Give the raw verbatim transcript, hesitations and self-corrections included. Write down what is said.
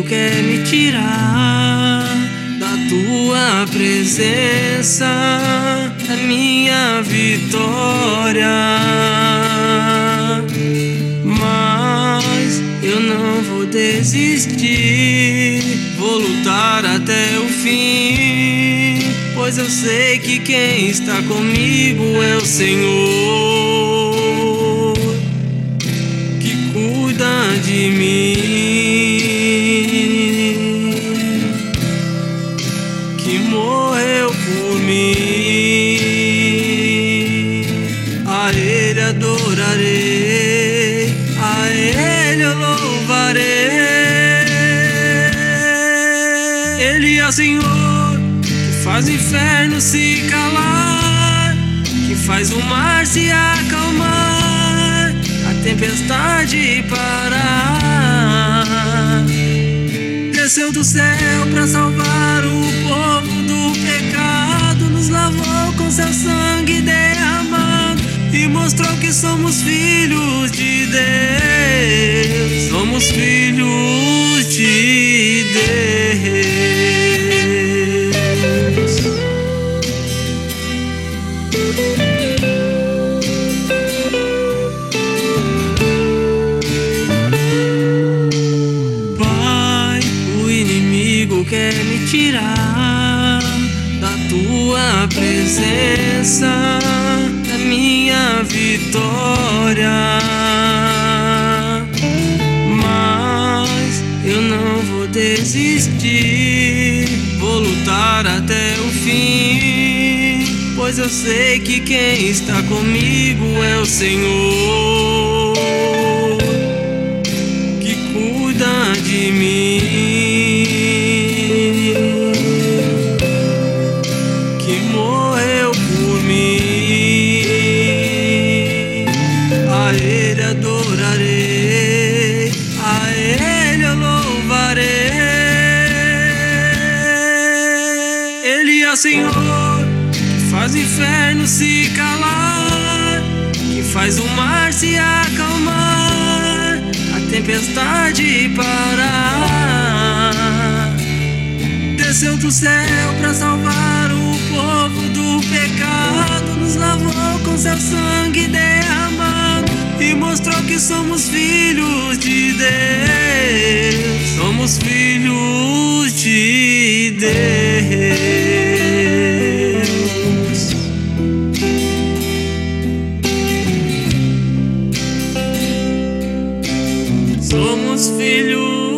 quer me tirar da tua presença, da minha vitória. Mas eu não vou desistir, vou lutar até o fim, pois eu sei que quem está comigo é o Senhor, que cuida de mim, que morreu por mim. A Ele adorarei, a Ele eu louvarei. Ele é o Senhor que faz o inferno se calar, que faz o mar se acalmar, a tempestade parar. Desceu do céu para salvar o povo do pecado, nos lavou com seu sangue derramado e mostrou que somos filhos de Deus, somos filhos de Deus. Pai, o inimigo quer me tirar da tua presença, da minha vitória. Mas eu não vou desistir, vou lutar até o fim, pois eu sei que quem está comigo é o Senhor, que cuida de mim, que morreu por mim. A Ele adorarei, a Ele eu louvarei. Ele é o Senhor que faz o inferno se calar, que faz o mar se acalmar, a tempestade parar. Desceu do céu para salvar o povo do pecado, nos lavou com seu sangue derramado e mostrou que somos filhos de Deus, somos filhos de Deus. Somos filhos